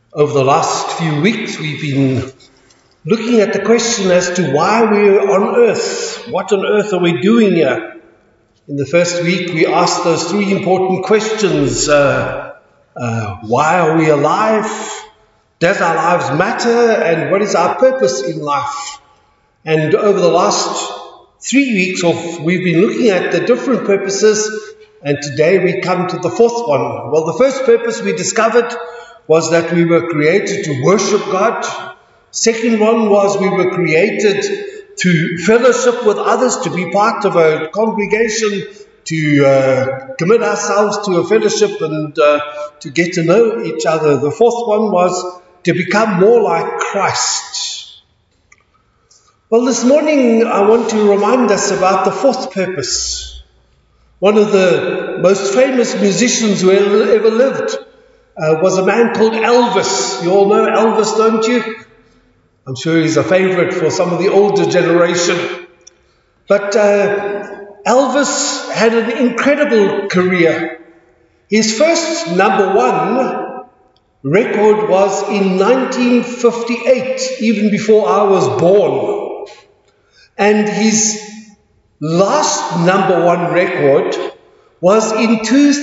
Over the last few weeks, we've been looking at the question as to why we're on earth. What on earth are we doing here? In the first week, we asked those three important questions. Why are we alive? Does our lives matter? And what is our purpose in life? And over the last 3 weeks, we've been looking at the different purposes, and today we come to the fourth one. Well, the first purpose we discovered was that we were created to worship God. Second one was we were created to fellowship with others, to be part of a congregation, to commit ourselves to a fellowship and to get to know each other. The fourth one was to become more like Christ. Well, this morning I want to remind us about the fourth purpose. One of the most famous musicians who ever lived was a man called Elvis. You all know Elvis, don't you? I'm sure he's a favorite for some of the older generation. But Elvis had an incredible career. His first number one record was in 1958, even before I was born. And his last number one record was in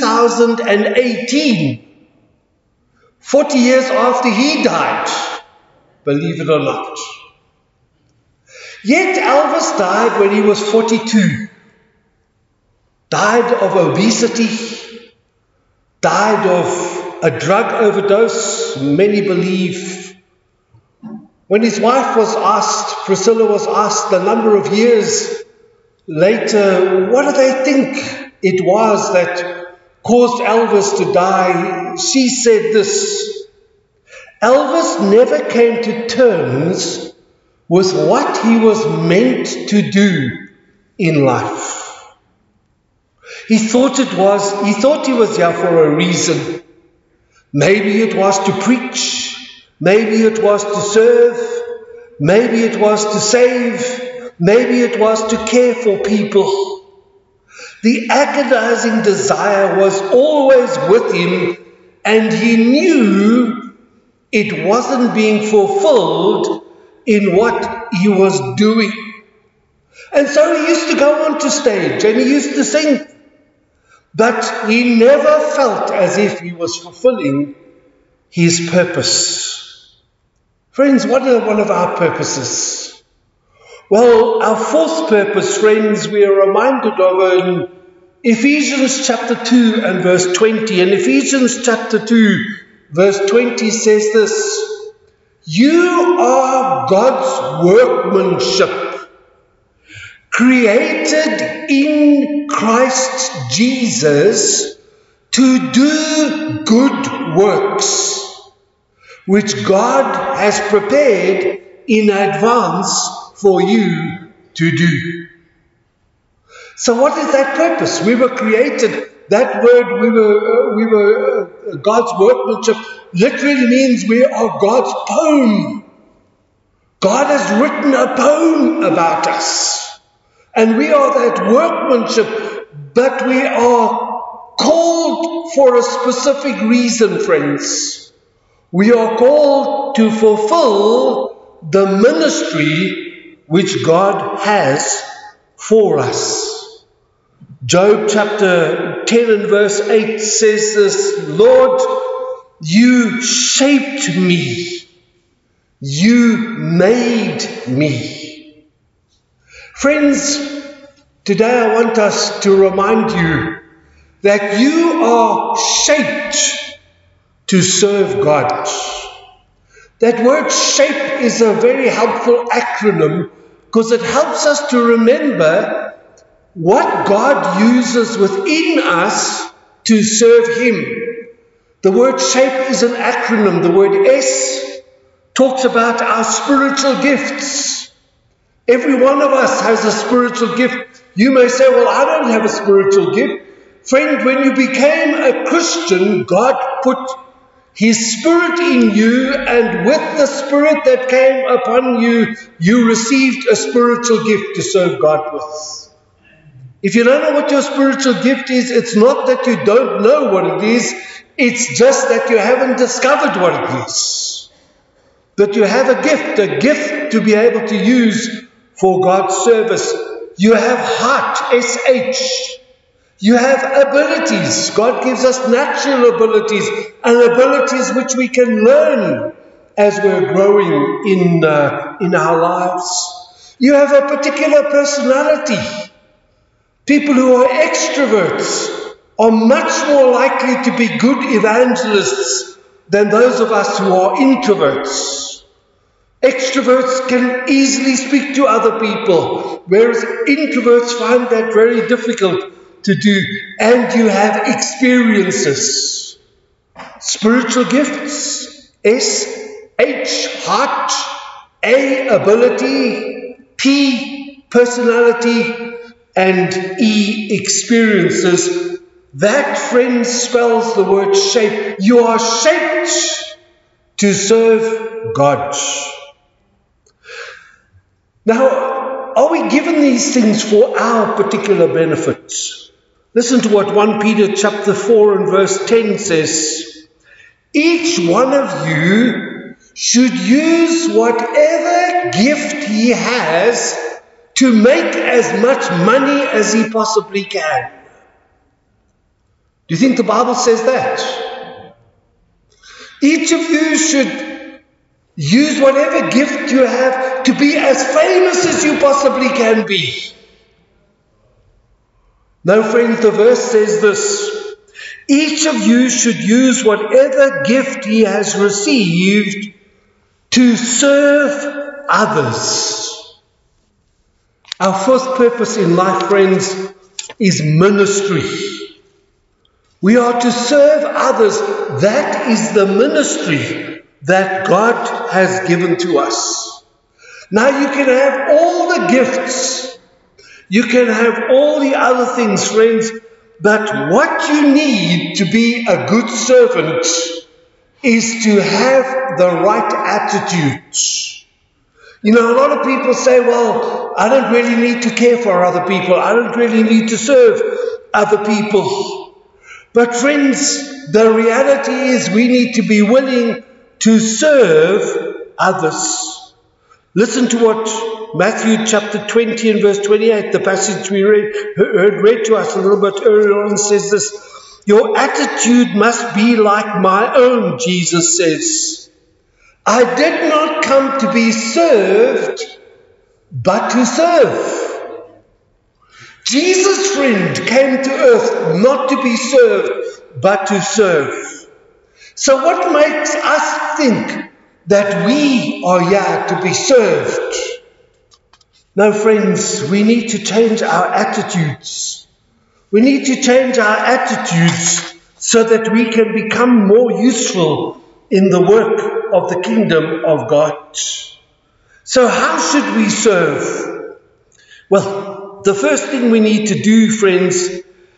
2018. 40 years after he died, believe it or not. Yet Elvis died when he was 42. Died of obesity, died of a drug overdose, many believe. When his wife was asked, Priscilla was asked a number of years later, what do they think it was that caused Elvis to die? She said this: Elvis never came to terms with what he was meant to do in life. He thought he was here for a reason. Maybe it was to preach, maybe it was to serve, maybe it was to save, maybe it was to care for people. The agonizing desire was always with him, and he knew it wasn't being fulfilled in what he was doing. And so he used to go onto stage and he used to sing, but he never felt as if he was fulfilling his purpose. Friends, what are one of our purposes? Well, our fourth purpose, friends, we are reminded of in Ephesians chapter 2 and verse 20. And Ephesians chapter 2 verse 20 says this: you are God's workmanship, created in Christ Jesus to do good works, which God has prepared in advance for you to do. So what is that purpose? We were created. That word, we were God's workmanship, literally means we are God's poem. God has written a poem about us. And we are that workmanship, but we are called for a specific reason, friends. We are called to fulfill the ministry which God has for us. Job chapter 10 and verse 8 says this: Lord, you shaped me. You made me. Friends, today I want us to remind you that you are shaped to serve God. That word shape is a very helpful acronym because it helps us to remember what God uses within us to serve Him. The word shape is an acronym. The word S talks about our spiritual gifts. Every one of us has a spiritual gift. You may say, well, I don't have a spiritual gift. Friend, when you became a Christian, God put His Spirit in you, and with the Spirit that came upon you, you received a spiritual gift to serve God with. If you don't know what your spiritual gift is, it's not that you don't know what it is. It's just that you haven't discovered what it is. That you have a gift to be able to use for God's service. You have heart, S-H. You have abilities. God gives us natural abilities and abilities which we can learn as we're growing in our lives. You have a particular personality. People who are extroverts are much more likely to be good evangelists than those of us who are introverts. Extroverts can easily speak to other people, whereas introverts find that very difficult to do. And you have experiences. Spiritual gifts, S-H, heart, A, ability, P, personality, and E, experiences. That, friends, spells the word shape. You are shaped to serve God. Now, are we given these things for our particular benefits? Listen to what 1 Peter chapter 4 and verse 10 says. Each one of you should use whatever gift he has to make as much money as he possibly can. Do you think the Bible says that? Each of you should use whatever gift you have to be as famous as you possibly can be. No, friends, the verse says this. Each of you should use whatever gift he has received to serve others. Our first purpose in life, friends, is ministry. We are to serve others. That is the ministry that God has given to us. Now you can have all the gifts. You can have all the other things, friends. But what you need to be a good servant is to have the right attitude. You know, a lot of people say, well, I don't really need to care for other people. I don't really need to serve other people. But friends, the reality is we need to be willing to serve others. Listen to what Matthew chapter 20 and verse 28, the passage we heard read to us a little bit earlier on, says this. Your attitude must be like my own, Jesus says. I did not come to be served, but to serve. Jesus, friend, came to earth not to be served, but to serve. So what makes us think that we are here to be served? No, friends, we need to change our attitudes. We need to change our attitudes so that we can become more useful in the work of the kingdom of God. So how should we serve? Well, the first thing we need to do, friends,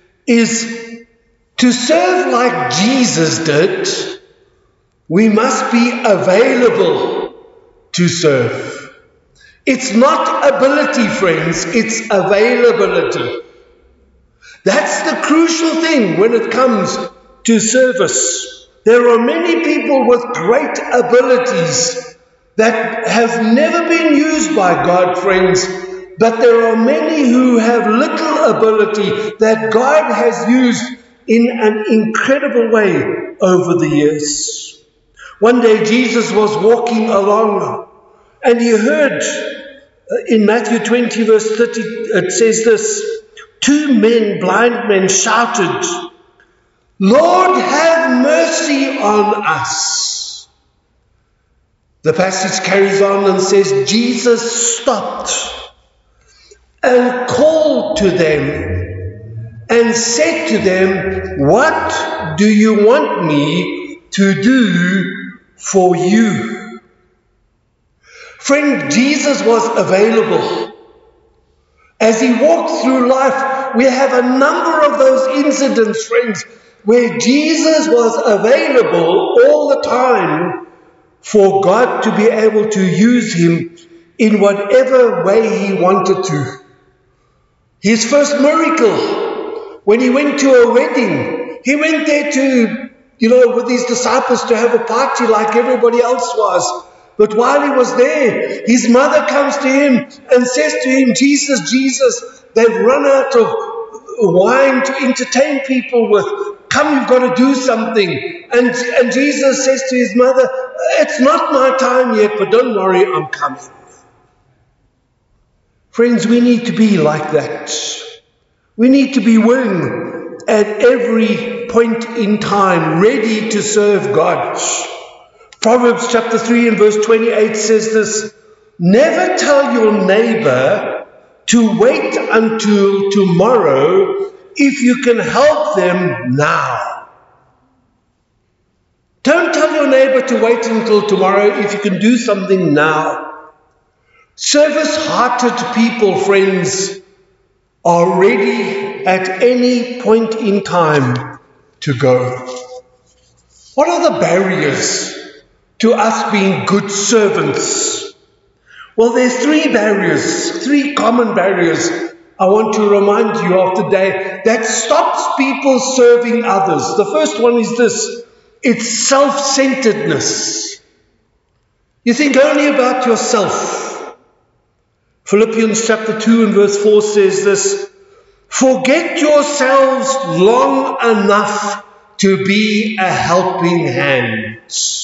is to serve like Jesus did. We must be available to serve. It's not ability, friends, it's availability. That's the crucial thing when it comes to service. There are many people with great abilities that have never been used by God, friends, but there are many who have little ability that God has used in an incredible way over the years. One day Jesus was walking along and he heard in Matthew 20 verse 30, it says this, 2 men, blind men, shouted, Lord, have mercy on us. The passage carries on and says, Jesus stopped and called to them and said to them, what do you want me to do for you? Friend, Jesus was available. As he walked through life, we have a number of those incidents, friends, where Jesus was available all the time for God to be able to use him in whatever way he wanted to. His first miracle, when he went to a wedding, he went there to with his disciples to have a party like everybody else was. But while he was there, his mother comes to him and says to him, Jesus, Jesus, they've run out of wine to entertain people with. Come, you've got to do something. And Jesus says to his mother, it's not my time yet, but don't worry, I'm coming. Friends, we need to be like that. We need to be willing at every point in time, ready to serve God. Proverbs chapter 3 and verse 28 says this, never tell your neighbor to wait until tomorrow if you can help them now. Don't tell your neighbor to wait until tomorrow if you can do something now. Service-hearted people, friends, are ready at any point in time to go. What are the barriers to us being good servants? Well, there's three common barriers I want to remind you of today that stops people serving others. The first one is this, it's self-centeredness. You think only about yourself. Philippians chapter 2 and verse 4 says this, forget yourselves long enough to be a helping hand.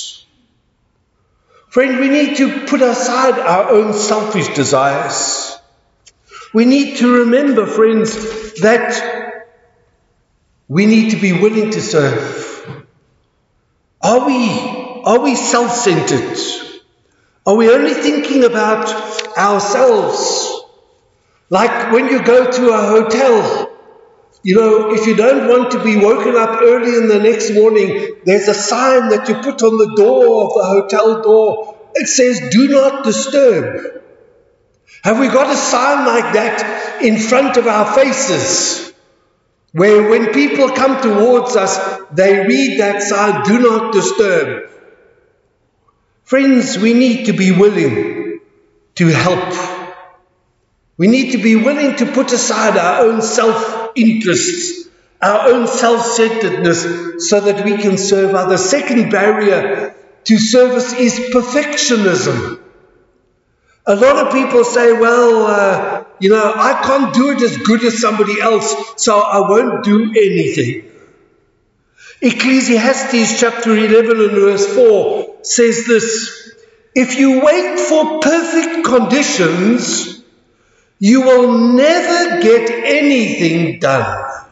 Friend, we need to put aside our own selfish desires. We need to remember, friends, that we need to be willing to serve. Are we self-centered? Are we only thinking about ourselves? Like when you go to a hotel, if you don't want to be woken up early in the next morning, there's a sign that you put on the door of the hotel door. It says, do not disturb. Have we got a sign like that in front of our faces, where when people come towards us, they read that sign, do not disturb? Friends, we need to be willing to help. We need to be willing to put aside our own self-interests, our own self-centeredness, so that we can serve others. Second barrier to service is perfectionism. A lot of people say, well, I can't do it as good as somebody else, so I won't do anything. Ecclesiastes chapter 11 and verse 4 says this, if you wait for perfect conditions, you will never get anything done.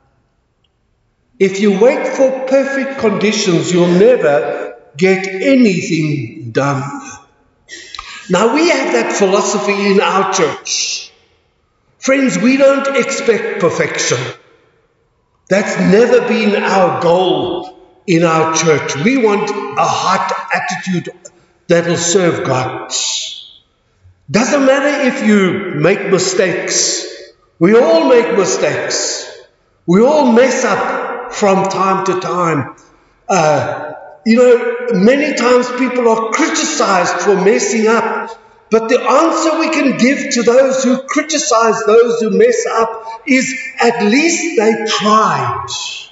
If you wait for perfect conditions, you'll never get anything done. Now, we have that philosophy in our church. Friends, we don't expect perfection. That's never been our goal in our church. We want a heart attitude that will serve God. Doesn't matter if you make mistakes. We all make mistakes. We all mess up from time to time. Many times people are criticized for messing up. But the answer we can give to those who criticize those who mess up is at least they tried.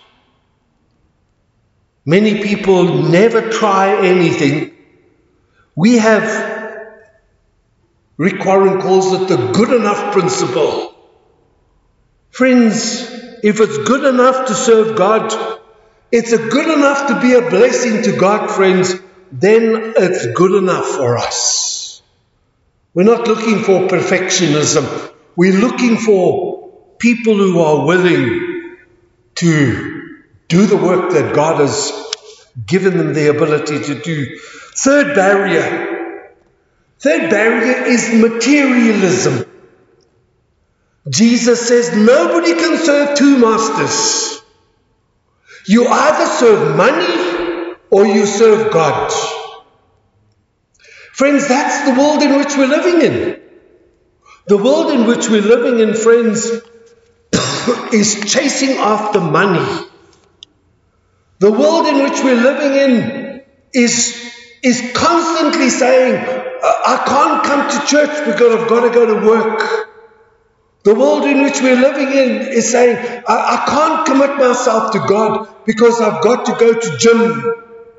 Many people never try anything. We have, Rick Warren calls it the good enough principle. Friends, if it's good enough to serve God, it's good enough to be a blessing to God, friends, then it's good enough for us. We're not looking for perfectionism. We're looking for people who are willing to do the work that God has given them the ability to do. Third barrier is materialism. Jesus says nobody can serve two masters. You either serve money or you serve God. Friends, that's the world in which we're living in. The world in which we're living in, friends, is chasing after money. The world in which we're living in is constantly saying, I can't come to church because I've got to go to work. The world in which we're living in is saying, I can't commit myself to God because I've got to go to gym.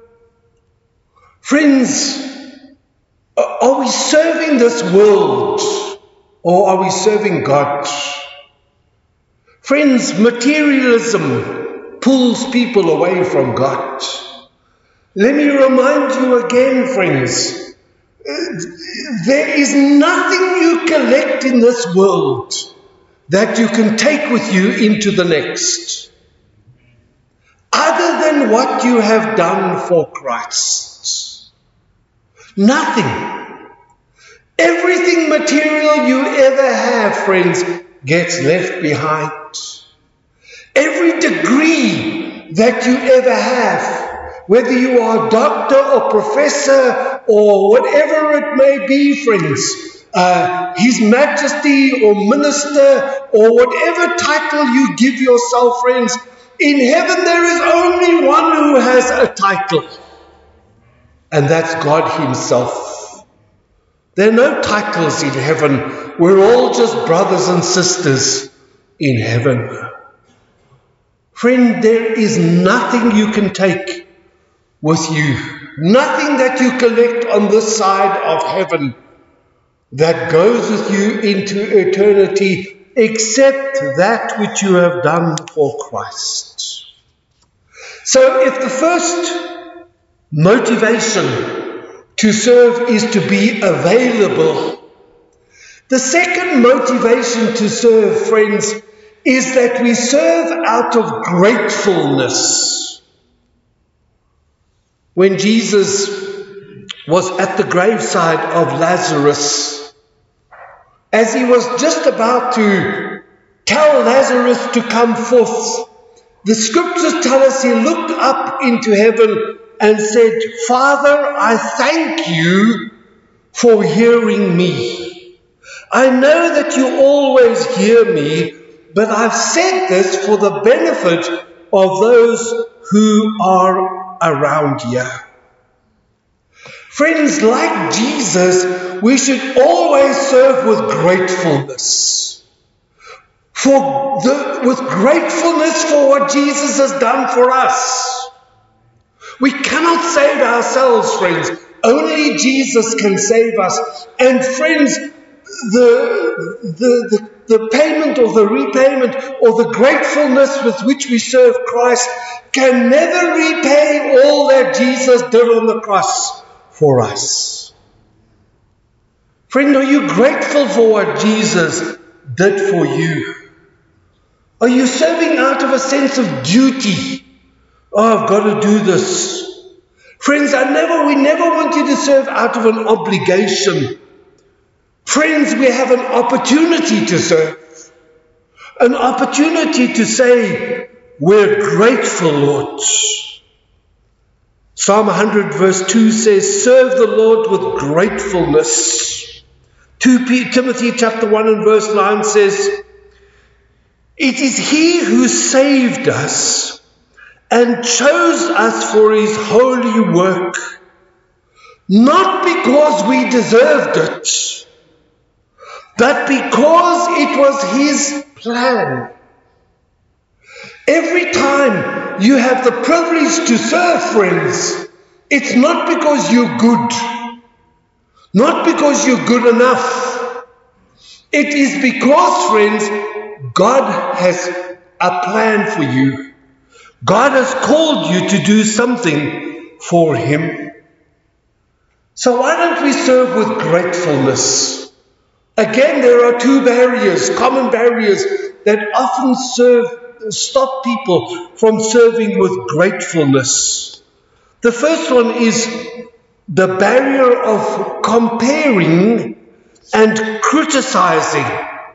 Friends, are we serving this world or are we serving God? Friends, materialism pulls people away from God. Let me remind you again, friends, there is nothing you collect in this world that you can take with you into the next, other than what you have done for Christ. Nothing. Everything material you ever have, friends, gets left behind. Every degree that you ever have, whether you are a doctor or professor or whatever it may be, friends, His Majesty or minister or whatever title you give yourself, friends, in heaven there is only one who has a title, and that's God Himself. There are no titles in heaven. We're all just brothers and sisters in heaven. Friend, there is nothing you can take with you, nothing that you collect on this side of heaven that goes with you into eternity except that which you have done for Christ. So if the first motivation to serve is to be available, the second motivation to serve, friends, is that we serve out of gratefulness. When Jesus was at the graveside of Lazarus, as he was just about to tell Lazarus to come forth, the scriptures tell us he looked up into heaven and said, Father, I thank you for hearing me. I know that you always hear me, but I've said this for the benefit of those who are around here. Friends, like Jesus, we should always serve with gratefulness. With gratefulness for what Jesus has done for us. We cannot save ourselves, friends. Only Jesus can save us. And friends, the payment or the repayment or the gratefulness with which we serve Christ can never repay all that Jesus did on the cross for us. Friend, are you grateful for what Jesus did for you? Are you serving out of a sense of duty? Oh, I've got to do this. Friends, we never want you to serve out of an obligation. Friends, we have an opportunity to serve. An opportunity to say, we're grateful, Lord. Psalm 100 verse 2 says, serve the Lord with gratefulness. 2 Timothy chapter 1 and verse 9 says, it is He who saved us and chose us for His holy work, not because we deserved it, but because it was His plan. Every time you have the privilege to serve, friends, it's not because you're good, not because you're good enough. It is because, friends, God has a plan for you. God has called you to do something for Him. So why don't we serve with gratefulness? Again, there are two barriers, common barriers, that often stop people from serving with gratefulness. The first one is the barrier of comparing and criticizing.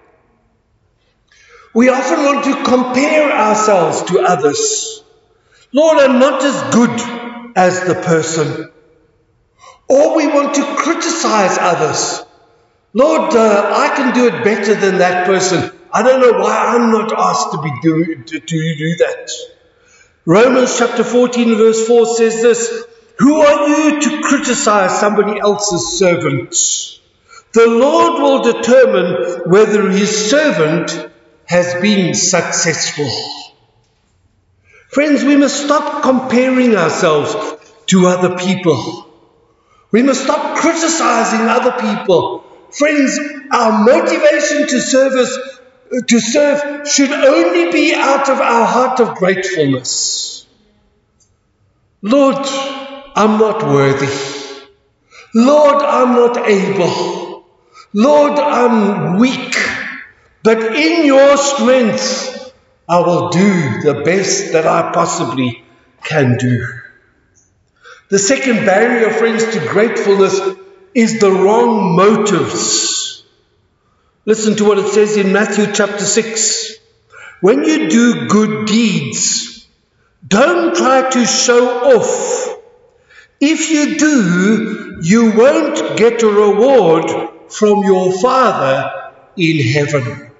We often want to compare ourselves to others. Lord, I'm not as good as the person. Or we want to criticize others. Lord, I can do it better than that person. I don't know why I'm not asked to do that. Romans chapter 14 verse 4 says this, who are you to criticize somebody else's servant? The Lord will determine whether his servant has been successful. Friends, we must stop comparing ourselves to other people. We must stop criticizing other people. Friends, our motivation to serve should only be out of our heart of gratefulness. Lord, I'm not worthy. Lord, I'm not able. Lord, I'm weak. But in your strength, I will do the best that I possibly can do. The second barrier, friends, to gratefulness is the wrong motives. Listen to what it says in Matthew chapter 6. When you do good deeds, don't try to show off. If you do, you won't get a reward from your Father in heaven.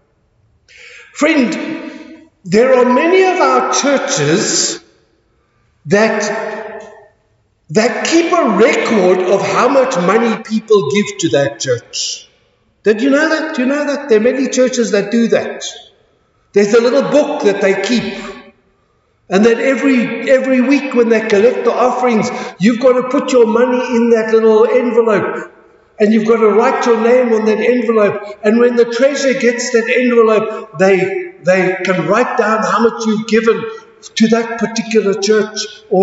Friend, there are many of our churches that keep a record of how much money people give to that church. Did you know that? Do you know that? There are many churches that do that. There's a little book that they keep. And that every week when they collect the offerings, you've got to put your money in that little envelope. And you've got to write your name on that envelope. And when the treasurer gets that envelope, they can write down how much you've given to that particular church.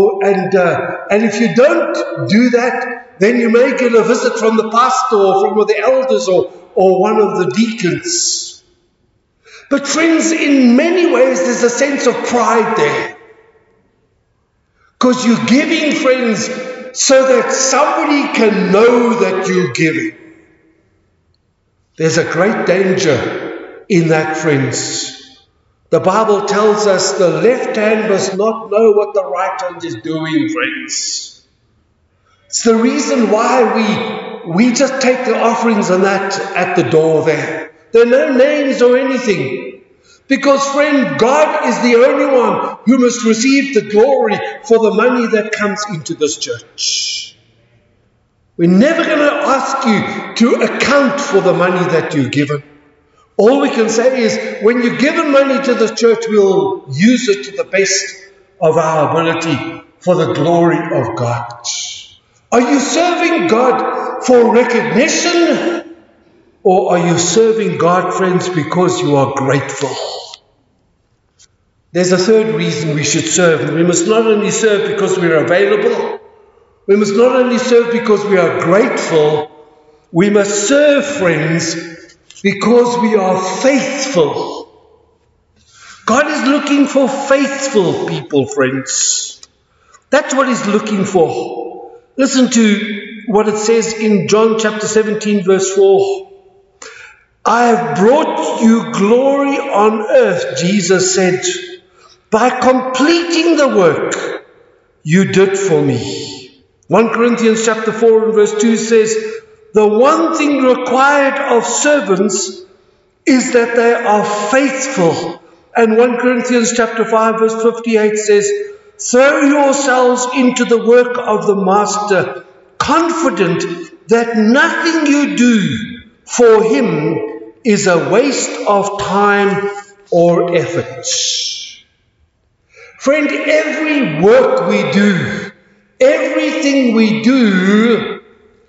And if you don't do that, then you may get a visit from the pastor or from the elders or one of the deacons. But friends, in many ways there's a sense of pride there. Because you're giving, friends, so that somebody can know that you're giving. There's a great danger in that, friends. The Bible tells us the left hand must not know what the right hand is doing, friends. It's the reason why we just take the offerings and that at the door there. There are no names or anything. Because, friend, God is the only one who must receive the glory for the money that comes into this church. We're never going to ask you to account for the money that you've given. All we can say is, when you've given money to the church, we'll use it to the best of our ability for the glory of God. Are you serving God for recognition? Or are you serving God, friends, because you are grateful? There's a third reason we should serve. We must not only serve because we are available. We must not only serve because we are grateful. We must serve, friends, because we are faithful. God is looking for faithful people, friends. That's what he's looking for. Listen to what it says in John chapter 17, verse 4. I have brought you glory on earth, Jesus said, by completing the work you did for me. 1 Corinthians chapter 4 and verse 2 says, the one thing required of servants is that they are faithful. And 1 Corinthians chapter 5 verse 58 says, throw yourselves into the work of the master, confident that nothing you do for him is a waste of time or effort. Friend, every work we do, everything we do,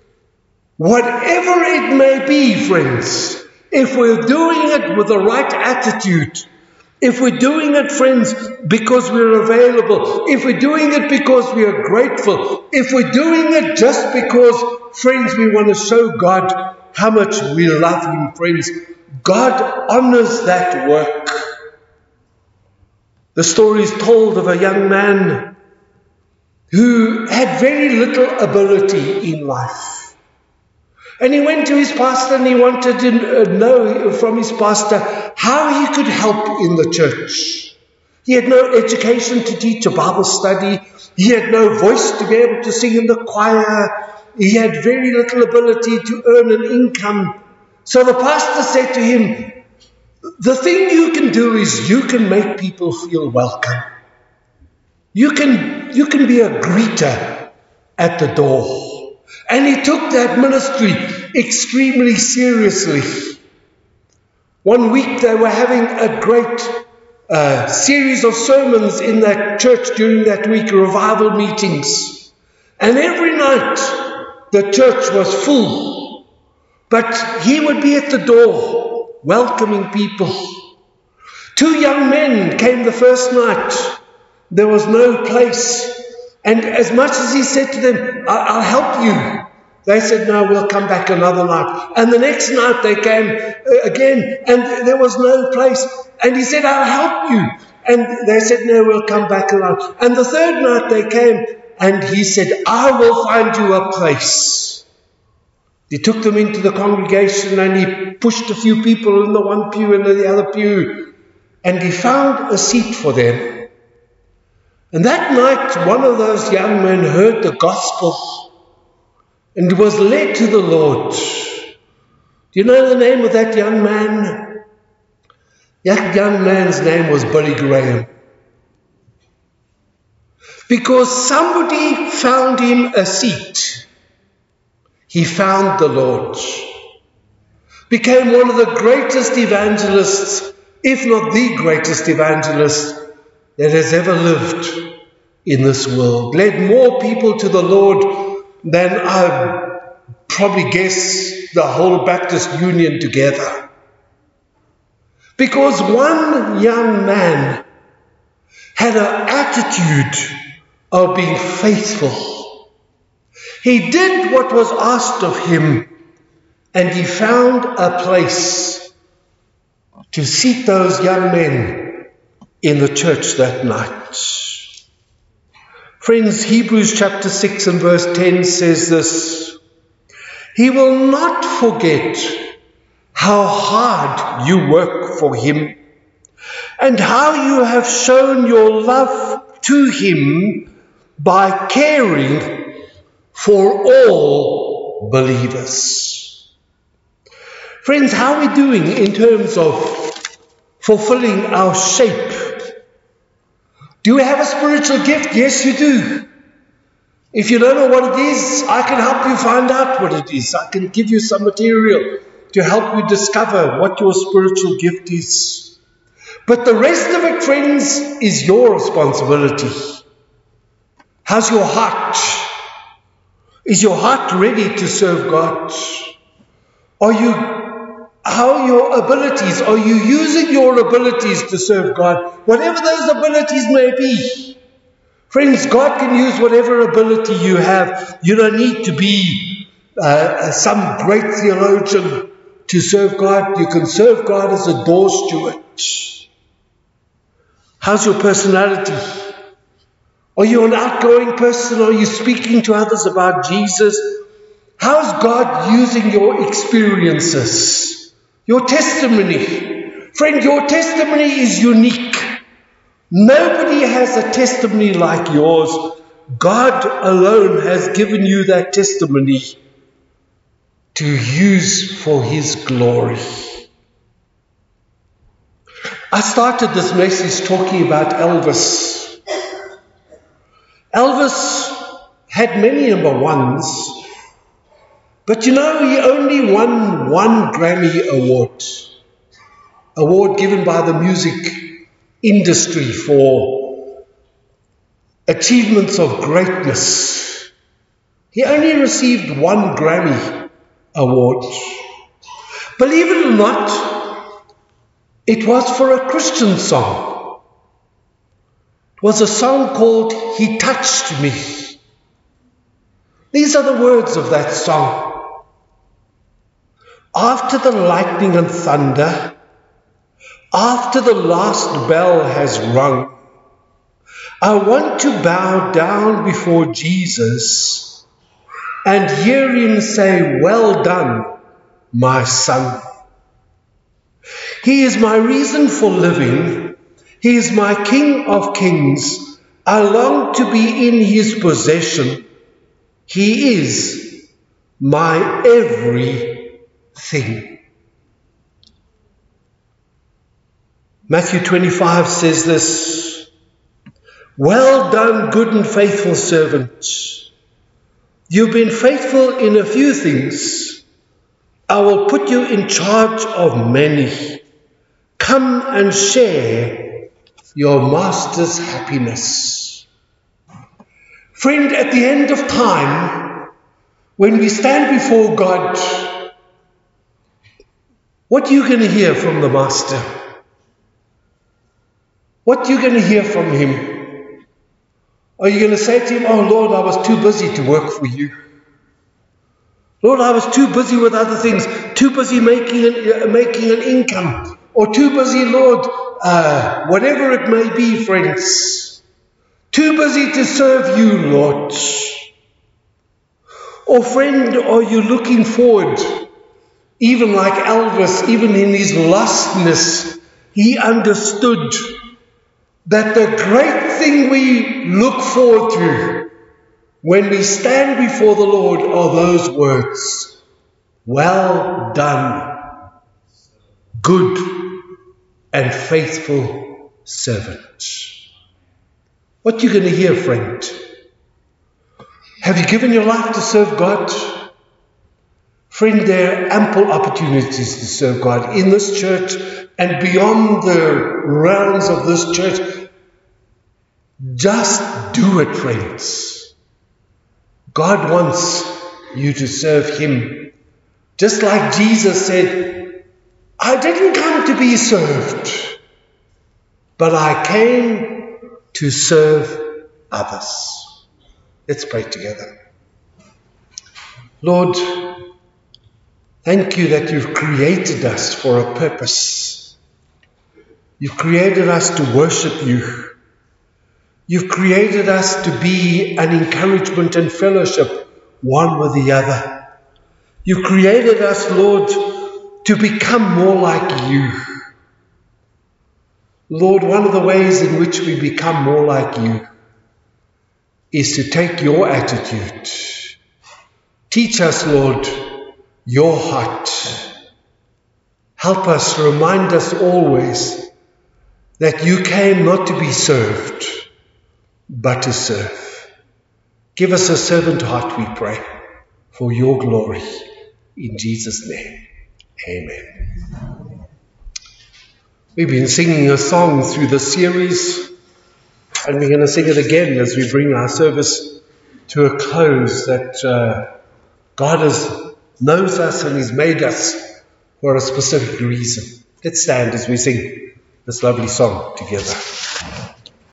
whatever it may be, friends, if we're doing it with the right attitude, if we're doing it, friends, because we're available, if we're doing it because we are grateful, if we're doing it just because, friends, we want to show God how much we love him, friends, God honors that work. The story is told of a young man who had very little ability in life. And he went to his pastor and he wanted to know from his pastor how he could help in the church. He had no education to teach a Bible study. He had no voice to be able to sing in the choir. He had very little ability to earn an income. So the pastor said to him, the thing you can do is you can make people feel welcome. You can be a greeter at the door. And he took that ministry extremely seriously. One week they were having a great series of sermons in that church during that week, revival meetings. And every night the church was full. But he would be at the door, welcoming people. 2 young men came the first night. There was no place. And as much as he said to them, I'll help you, they said, no, we'll come back another night. And the next night they came again, and there was no place. And he said, I'll help you. And they said, no, we'll come back another night. And the third night they came, and he said, I will find you a place. He took them into the congregation, and he pushed a few people in the one pew and in the other pew, and he found a seat for them. And that night, one of those young men heard the gospel and was led to the Lord. Do you know the name of that young man? That young man's name was Billy Graham. Because somebody found him a seat, he found the Lord. Became one of the greatest evangelists, if not the greatest evangelist that has ever lived in this world. Led more people to the Lord than I probably guess the whole Baptist Union together. Because one young man had an attitude of being faithful. He did what was asked of him, and he found a place to seat those young men in the church that night. Friends, Hebrews chapter 6 and verse 10 says this: He will not forget how hard you work for him and how you have shown your love to him by caring for all believers. Friends, how are we doing in terms of fulfilling our shape? Do we have a spiritual gift? Yes, you do. If you don't know what it is, I can help you find out what it is. I can give you some material to help you discover what your spiritual gift is. But the rest of it, friends, is your responsibility. How's your heart? Is your heart ready to serve God? How are your abilities? Are you using your abilities to serve God? Whatever those abilities may be. Friends, God can use whatever ability you have. You don't need to be some great theologian to serve God. You can serve God as a door steward. How's your personality? Are you an outgoing person? Are you speaking to others about Jesus? How's God using your experiences? Your testimony. Friend, your testimony is unique. Nobody has a testimony like yours. God alone has given you that testimony to use for His glory. I started this message talking about Elvis. Elvis had many number ones. But you know, he only won one Grammy award given by the music industry for achievements of greatness. He only received one Grammy award. Believe it or not, it was for a Christian song. It was a song called "He Touched Me." These are the words of that song. After the lightning and thunder, after the last bell has rung, I want to bow down before Jesus and hear Him say, "Well done, my son." He is my reason for living. He is my King of kings. I long to be in His possession. He is my everything. Matthew 25 says this: "Well done, good and faithful servant. You've been faithful in a few things. I will put you in charge of many. Come and share your master's happiness. Friend, at the end of time, when we stand before God, what are you going to hear from the Master? What are you going to hear from Him? Are you going to say to Him, oh Lord, I was too busy to work for you. Lord, I was too busy with other things, too busy making an income, or too busy, Lord, whatever it may be, friends. Too busy to serve you, Lord. Or friend, are you looking forward, even like Elvis, even in his lostness, he understood that the great thing we look forward to when we stand before the Lord are those words, well done, good and faithful servant. What are you going to hear, friend? Have you given your life to serve God? Friend, there are ample opportunities to serve God in this church and beyond the realms of this church. Just do it, friends. God wants you to serve Him. Just like Jesus said, I didn't come to be served, but I came to serve others. Let's pray together. Lord, thank you that you've created us for a purpose. You've created us to worship you. You've created us to be an encouragement and fellowship one with the other. You've created us, Lord, to become more like you. Lord, one of the ways in which we become more like you is to take your attitude. Teach us, Lord, your heart. Help us, remind us always that you came not to be served, but to serve. Give us a servant heart, we pray, for your glory. In Jesus' name, amen. We've been singing a song through the series, and we're going to sing it again as we bring our service to a close, that God knows us and He's made us for a specific reason. Let's stand as we sing this lovely song together.